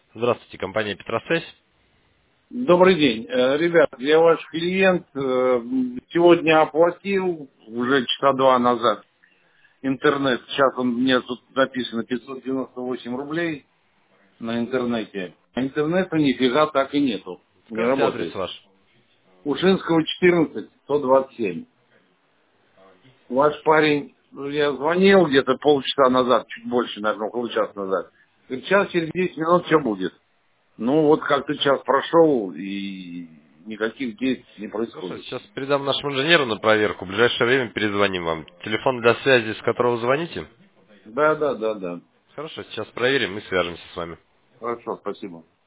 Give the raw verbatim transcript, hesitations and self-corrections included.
Здравствуйте, компания Петросвязь. Добрый день. Э, Ребят, я ваш клиент. э, Сегодня оплатил, уже часа два назад, интернет. Сейчас он мне тут написано пятьсот девяносто восемь рублей на интернете. А интернета нифига так и нету. Не Скажите адрес работает. ваш. Ушинского четырнадцать, сто двадцать семь. Ваш парень, ну, я звонил где-то полчаса назад, чуть больше, наверное, около часа назад. Говорит, сейчас через десять минут все будет. Ну вот как-то час прошел, и никаких действий не Хорошо, происходит. сейчас передам нашему инженеру на проверку. В ближайшее время перезвоним вам. Телефон для связи, с которого вы звоните? Да, да, да, да. Хорошо, сейчас проверим и свяжемся с вами. Хорошо, спасибо.